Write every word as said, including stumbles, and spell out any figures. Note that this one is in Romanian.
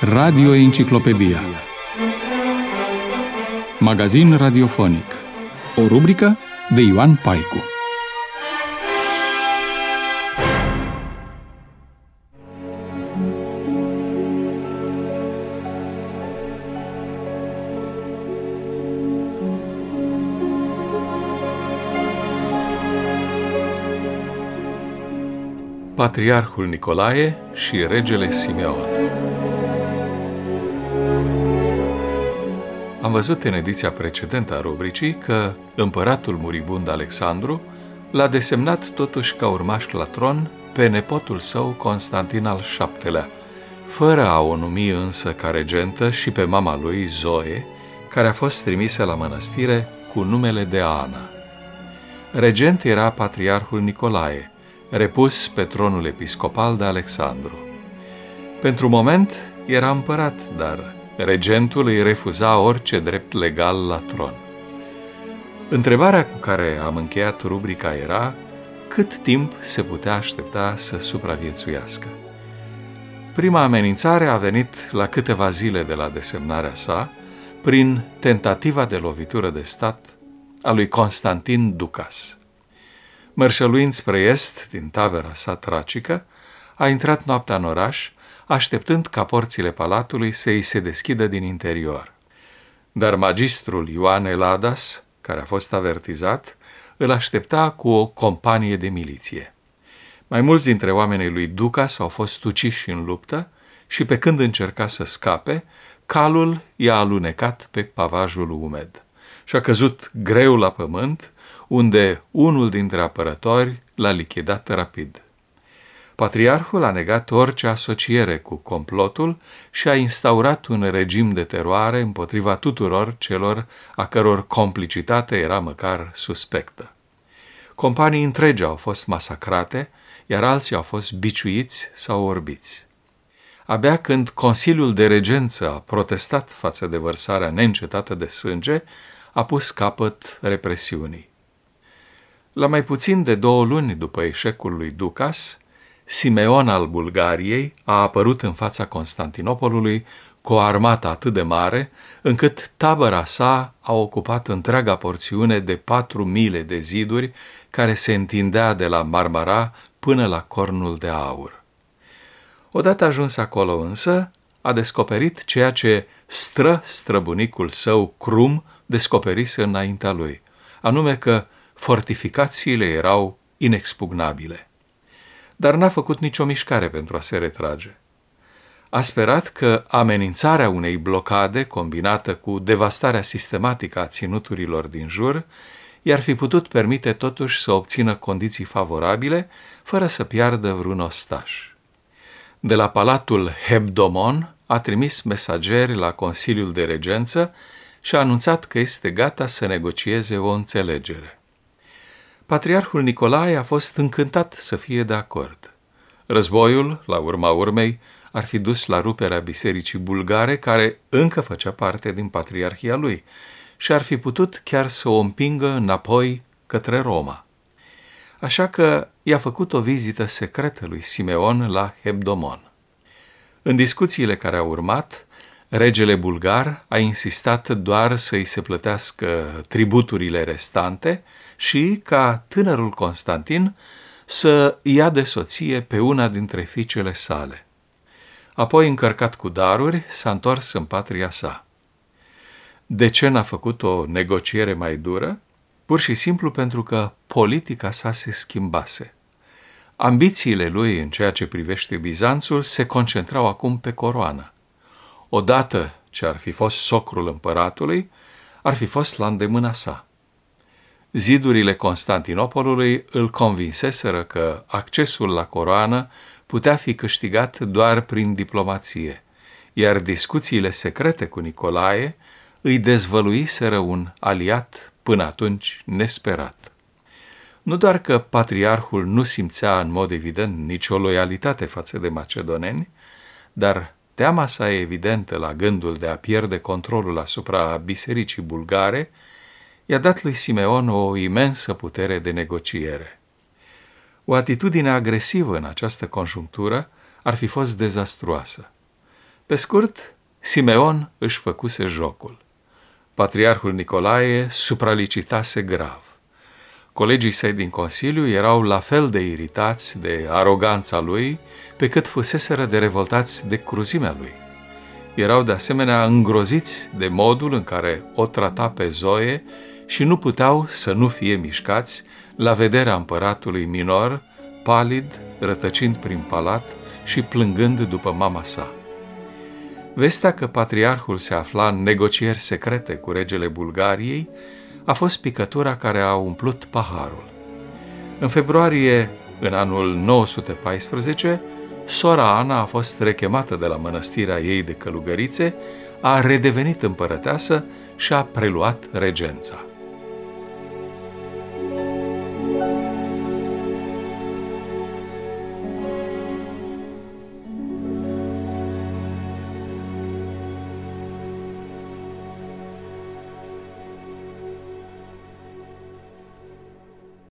Radio Enciclopedia. Magazin radiofonic. O rubrică de Ioan Paicu. Patriarhul Nicolae și regele Simeon. Am văzut în ediția precedentă a rubricii că împăratul muribund Alexandru l-a desemnat totuși ca urmaș la tron pe nepotul său Constantin al șaptelea, fără a o numi însă ca regentă și pe mama lui Zoe, care a fost trimisă la mănăstire cu numele de Ana. Regent era patriarhul Nicolae, repus pe tronul episcopal de Alexandru. Pentru moment era împărat, dar regentul îi refuza orice drept legal la tron. Întrebarea cu care am încheiat rubrica era: cât timp se putea aștepta să supraviețuiască? Prima amenințare a venit la câteva zile de la desemnarea sa, prin tentativa de lovitură de stat a lui Constantin Ducas. Mărșăluind spre est din tabăra sa tracică, a intrat noaptea în oraș, așteptând ca porțile palatului să îi se deschidă din interior. Dar magistrul Ioan Eladas, care a fost avertizat, îl aștepta cu o companie de miliție. Mai mulți dintre oamenii lui Ducas au fost uciși în luptă și pe când încerca să scape, calul i-a alunecat pe pavajul umed și a căzut greu la pământ, unde unul dintre apărători l-a lichidat rapid. Patriarhul a negat orice asociere cu complotul și a instaurat un regim de teroare împotriva tuturor celor a căror complicitate era măcar suspectă. Companii întregi au fost masacrate, iar alții au fost biciuiți sau orbiți. Abia când Consiliul de Regență a protestat față de vărsarea neîncetată de sânge, a pus capăt represiunii. La mai puțin de două luni după eșecul lui Ducas, Simeon al Bulgariei a apărut în fața Constantinopolului cu o armată atât de mare, încât tabăra sa a ocupat întreaga porțiune de patru mile de ziduri care se întindea de la Marmara până la Cornul de Aur. Odată ajuns acolo însă, a descoperit ceea ce stră-străbunicul său Crum descoperise înaintea lui, anume că fortificațiile erau inexpugnabile. Dar n-a făcut nicio mișcare pentru a se retrage. A sperat că amenințarea unei blocade combinată cu devastarea sistematică a ținuturilor din jur i-ar fi putut permite totuși să obțină condiții favorabile fără să piardă vreun ostaș. De la palatul Hebdomon a trimis mesageri la Consiliul de Regență și a anunțat că este gata să negocieze o înțelegere. Patriarhul Nicolae a fost încântat să fie de acord. Războiul, la urma urmei, ar fi dus la ruperea bisericii bulgare, care încă făcea parte din patriarhia lui, și ar fi putut chiar să o împingă înapoi către Roma. Așa că i-a făcut o vizită secretă lui Simeon la Hebdomon. În discuțiile care au urmat, regele bulgar a insistat doar să îi se plătească tributurile restante și ca tânărul Constantin să ia de soție pe una dintre fiicele sale. Apoi, încărcat cu daruri, s-a întors în patria sa. De ce n-a făcut o negociere mai dură? Pur și simplu pentru că politica sa se schimbase. Ambițiile lui în ceea ce privește Bizanțul se concentrau acum pe coroană. Odată ce ar fi fost socrul împăratului, ar fi fost la îndemâna sa. Zidurile Constantinopolului îl convinseseră că accesul la coroană putea fi câștigat doar prin diplomație, iar discuțiile secrete cu Nicolae îi dezvăluiseră un aliat până atunci nesperat. Nu doar că patriarhul nu simțea în mod evident nicio loialitate față de macedoneni, dar teama sa evidentă la gândul de a pierde controlul asupra bisericii bulgare i-a dat lui Simeon o imensă putere de negociere. O atitudine agresivă în această conjunctură ar fi fost dezastruoasă. Pe scurt, Simeon își făcuse jocul. Patriarhul Nicolae supralicitase grav. Colegii săi din Consiliu erau la fel de iritați de aroganța lui pe cât fuseseră de revoltați de cruzimea lui. Erau de asemenea îngroziți de modul în care o trata pe Zoe și nu puteau să nu fie mișcați la vederea împăratului minor, palid, rătăcind prin palat și plângând după mama sa. Vestea că patriarhul se afla în negocieri secrete cu regele Bulgariei a fost picătura care a umplut paharul. În februarie, în anul nouă sute paisprezece, sora Ana a fost rechemată de la mănăstirea ei de Călugărițe, a redevenit împărăteasă și a preluat regența.